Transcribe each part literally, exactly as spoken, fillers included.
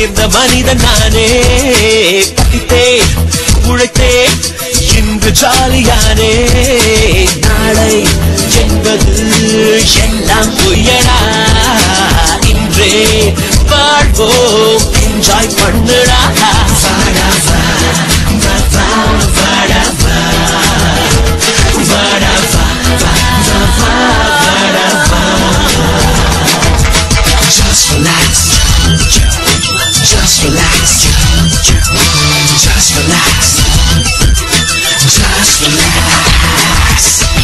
உயர்ந்த மனிதன் நானே. படித்தேன் உழைத்தேன் இன்று ஜாலியானே. நாளை என்பது எல்லாம் பொய்யடா. இன்றே வாழ்வோம் என்ஜாய் பண்ணுடா. வாடா வா வாடா வாடா வா வாடா வா வாடா வா. Just relax, just relax, just relax, just relax.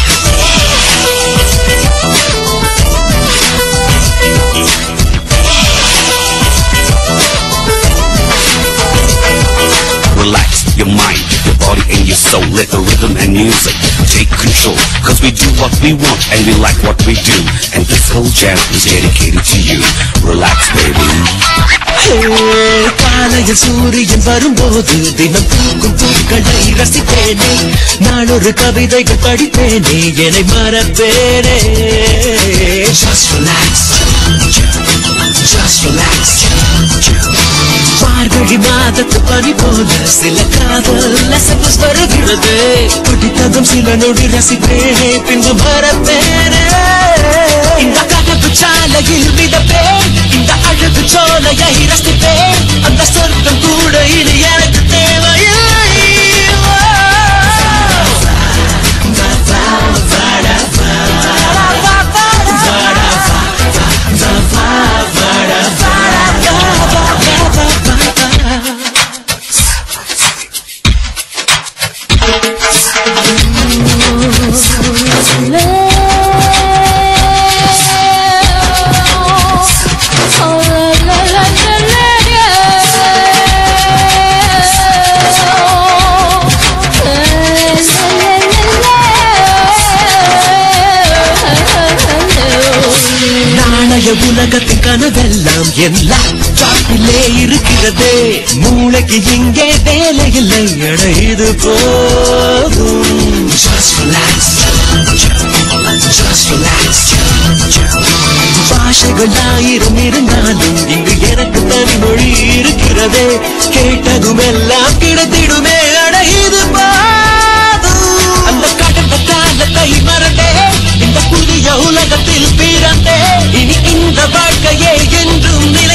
Relax your mind, your body and your soul. Let the rhythm and music take control. Cause we do what we want and we like what we do. And this whole jam is dedicated to you. Relax baby. காலையில் சூரியன் வரும்போது தினம் பூக்கும் பூக்களை ரசிப்பேனே. நான் ஒரு கவிதைகள் படிப்பேனே, என்னை மறப்பேனே. Just relax, just relax. மார்கழி மாதத்து பனி போல சில காதல் லசபஸ் வருகிறது. பிடித்ததும் சில நொடி ரசிப்பேனே, பின்பு மறப்பேனே. இந்த கனவு சாலையில் மிதப்பேன், இந்த அழகு சோலையை ரசிப்பேன். அந்த சொர்க்கம் கூட இனி எனக்கு தேவையில்லை. உலகத்தின் கனவெல்லாம் என் லேப்டாப்பிலே இருக்கிறதே. மூளைக்கு இங்கே வேலை இல்லை, எட இது போதும். Just relax, just relax. பாஷைகள் ஆயிரம் இருந்தாலும் இங்கு எனக்கு தனி மொழி இருக்கிறதே. கேட்டதும் எல்லாம் கிடைத்திடுமே, அட இது போதும். அந்த கடந்த காலத்தை மறந்தே இந்த புதிய உலகத்தில் பிறந்தே. இனி இந்த வாழ்க்கையே என்றும் நிலை